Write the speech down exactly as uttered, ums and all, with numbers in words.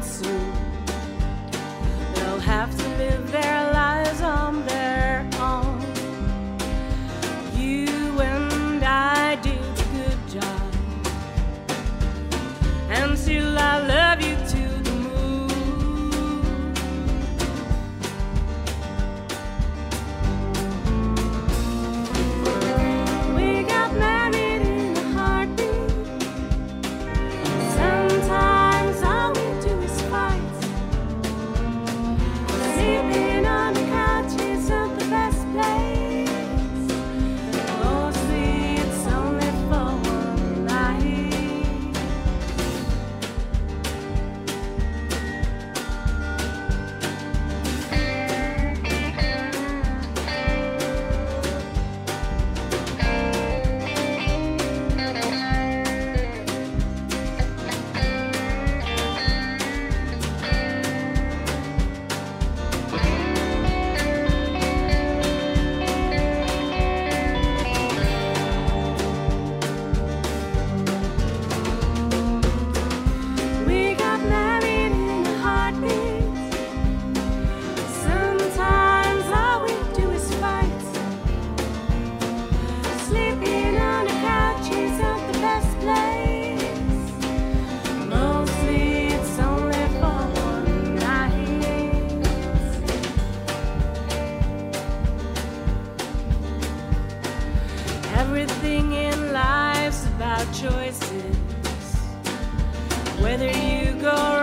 out soon. They'll have to live their lives on their own. You and I did a good job, and still I love you to the moon. We got married in a heartbeat. Sometimes all we do is fight. Sleeping on the couch isn't the best place. Mostly it's only for one night. We got married in a heartbeat. Sometimes all we do is fight. Sleeping on the couch isn't the best place. Mostly it's only for one night. Everything in life's about choices. Whether you go